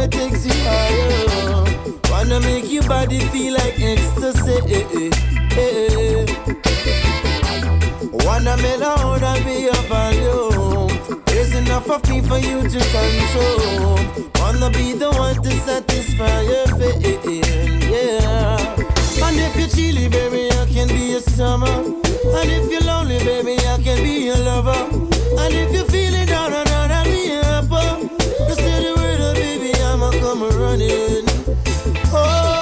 that takes you higher. Wanna make your body feel like ecstasy. Wanna make out and be your value. There's enough of me for you to control. Wanna be the one to satisfy your feeling, yeah. And if you're chilly, baby, I can be your summer. And if you're lonely, baby, I can be your lover. And if you're feeling down and out, I'll be your upper. Just say the word, baby, I'ma come running. Oh.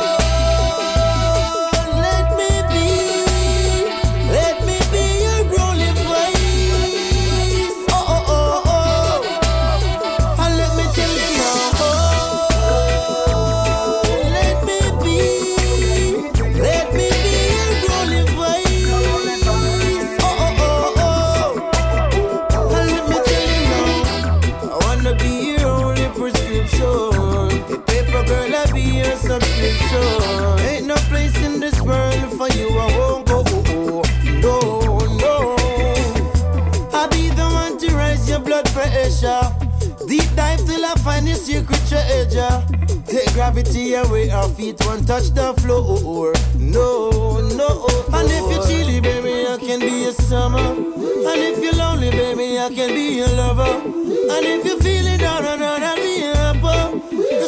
Ain't no place in this world for you, I won't go. No, no. I'll be the one to raise your blood pressure. Deep dive till I find your secret treasure. Take gravity away, our feet won't touch the floor. No, no. And if you're chilly, baby, I can be your summer. And if you're lonely, baby, I can be your lover. And if you're feeling down and out, I'll be your upper.